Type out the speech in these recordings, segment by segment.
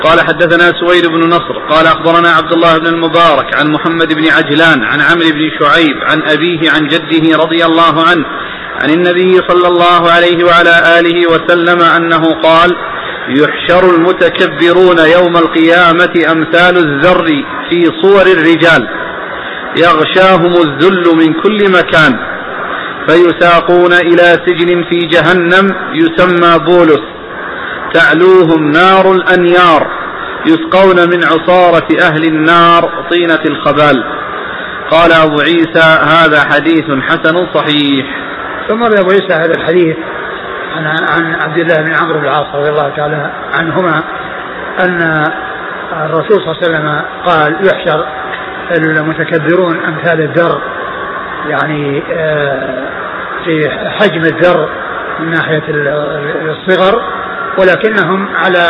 قال حدثنا سويد بن نصر قال أخبرنا عبد الله بن المبارك عن محمد بن عجلان عن عمرو بن شعيب عن أبيه عن جده رضي الله عنه عن النبي صلى الله عليه وعلى آله وسلم أنه قال: يحشر المتكبرون يوم القيامة أمثال الذر في صور الرجال يغشاهم الذل من كل مكان فيساقون إلى سجن في جهنم يسمى بولس تعلوهم نار الأنيار يسقون من عصارة أهل النار طينة الخبال. قال أبو عيسى: هذا حديث حسن صحيح. ثم أبو عيسى هذا الحديث عن عبد الله بن عمرو بن العاص رضي الله تعالى عنهما أن الرسول صلى الله عليه وسلم قال: يحشر المتكبرون أمثال الذر، يعني في حجم الذر من ناحية الصغر، ولكنهم على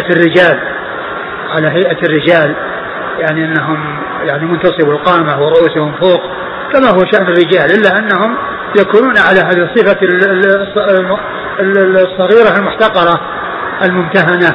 هيئة الرجال، يعني أنهم يعني منتصب القامة ورؤوسهم فوق كما هو شأن الرجال، إلا أنهم يكونون على هذه الصفة الصغيرة المحتقرة الممتهنة،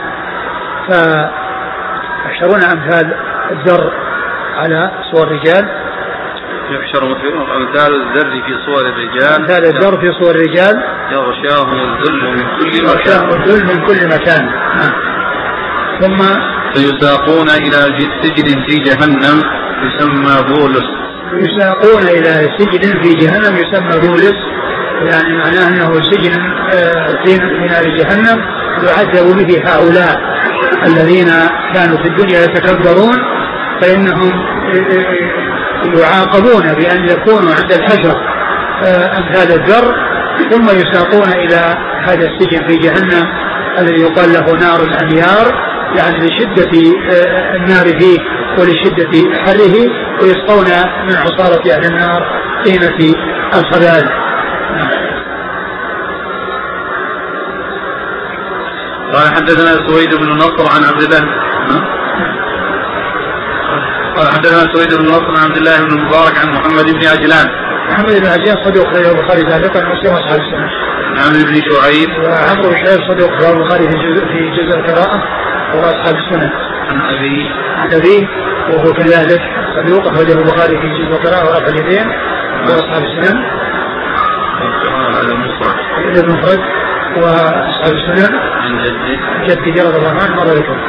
فيحشرون أمثال الذر على صور الرجال. يحشر أمثال الذر في صور الرجال، أمثال الذر في صور الرجال يغشاهم الذل من كل مكان. ثم فيساقون إلى سجن في جهنم يسمى بولس. يساقون إلى سجن في جهنم يسمى بولس، يعني معناه أنه سجن في نار جهنم يعذب به هؤلاء الذين كانوا في الدنيا يتكبرون، فإنهم يعاقبون بأن يكونوا عند الحشر أمثال الذر، ثم يساقون إلى هذا السجن في جهنم الذي يقال له نار الأنيار، يعني لشدة النار فيه ولشدة حره، ويسقون من عصارة أهل النار طينة الخبال. قال حدثنا سويد بن نصر عن عبد الله قال حدثنا سويد بن نصر عن عبد الله بن المبارك عن محمد بن عجلان. محمد بن عجلان صدوق رواه البخاري ذلك المسلم أصحاب السنة. عمرو بن شعيب وعمرو بن شعيب صدوق رواه البخاري في جزء القراءة وأصحاب السنة. عن أبيه وهو كذلك صدوق أخرجه البخاري في جزء القراءة ورفع اليدين وأصحاب السنة. المفرد وأصحاب السنة. عن جدي رضي الله عنه مرة ذكر.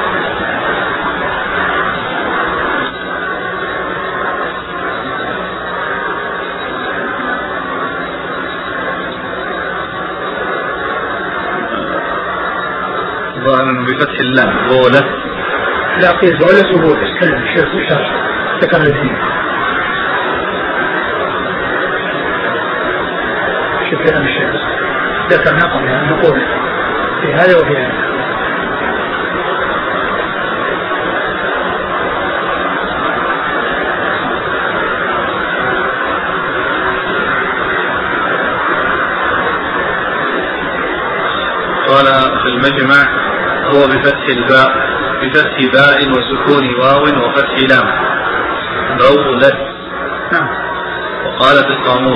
ظاهرا بفتح اللام بولس. لا قيل بولس وبولس كلام الشيخ وشرح ذكر الاثنين. شوف كلام الشيخ ذكر نقل يعني نقول في هذا وفي هذا. قال في المجمع: هو بفتح باء وسكون واو وفتح لام بولس. وقال في القاموس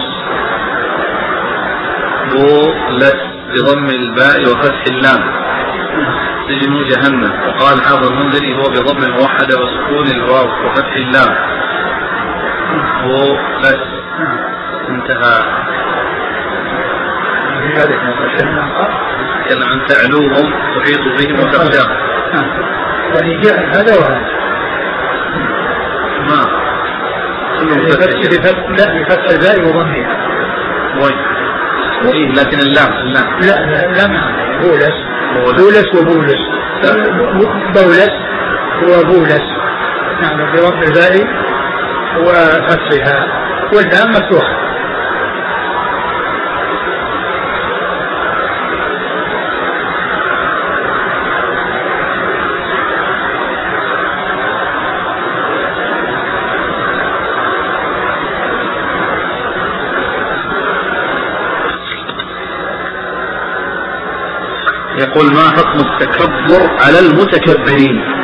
بولس بضم الباء وفتح اللام سجن جهنم. وقال حافظ المنذري: هو بضم الموحدة وسكون الواو وفتح اللام بولس. انتهى. كان عن تعلوهم تحيط بهم وتخشاهم، يعني جاء هذا وهذا ما بفتح الباء وضمها وين لكن اللام لا بولس وبولس بولس وبولس، نعم بضم الباء وفتحها واللام مفتوحة. يقول: ما حكم التكبر على المتكبرين؟